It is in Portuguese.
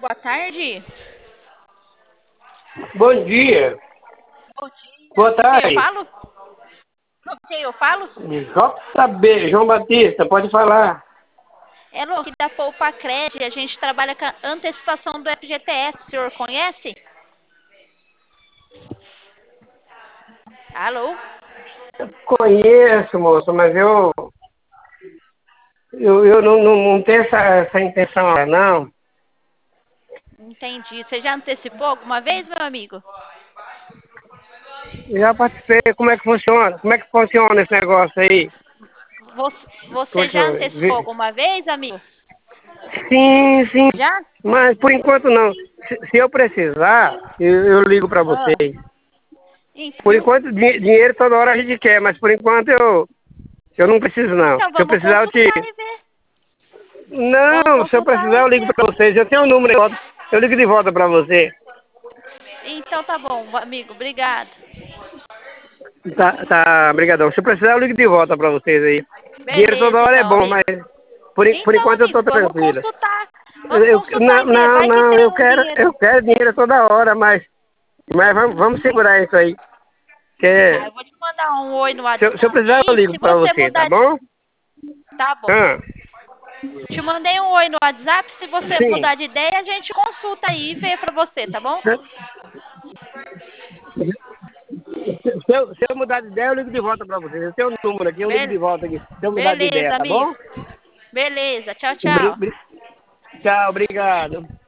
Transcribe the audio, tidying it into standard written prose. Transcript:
boa tarde. Bom dia. Bom dia. Boa Com quem eu tarde. falo? Com quem eu falo? JB, João Batista, pode falar. É no que da Poupa Cred, a gente trabalha com a antecipação do FGTS, o senhor conhece? Alô? Conheço, moço, mas eu não tenho essa intenção, não. Entendi. Você já antecipou alguma vez, meu amigo? Já participei, como é que funciona? Como é que funciona esse negócio aí? Como é Você que já antecipou eu... alguma vez, amigo? Sim, sim, Já? mas por enquanto não. Se eu precisar, eu ligo para Ah, vocês. Por viu? enquanto, dinheiro toda hora a gente quer, mas por enquanto eu não preciso, não. Então Se eu vamos precisar, eu te... consultar e ver. Vamos Não, se eu consultar precisar, e eu ligo ver. pra vocês. Eu tenho o número de volta. Eu ligo de volta pra você. Então tá bom, amigo. Obrigado. Tá, brigadão. Se eu precisar, eu ligo de volta pra vocês aí. Dinheiro toda Beleza, hora é então, bom, amigo. mas por Então, enquanto eu tô amigo, vamos tranquilo. consultar. Vamos consultar Não, e ver. não, Vai que não, tem um dinheiro. eu quero dinheiro toda hora, mas vamos segurar isso aí. Tá, Que eu vou te mandar um oi no se eu WhatsApp precisar, eu aí. ligo Se pra você você, tá mudar de... bom? Tá bom. Ah, Te mandei um oi no WhatsApp. Se você sim. mudar de ideia, a gente consulta aí e vê pra você, tá bom? Se eu mudar de ideia, eu ligo de volta pra vocês. Eu tenho um número aqui, eu ligo de Bel- volta aqui. Se eu mudar de ideia, Beleza, tá bom? amigo. Beleza. Tchau, Bri- tchau. bri- Tchau, obrigado.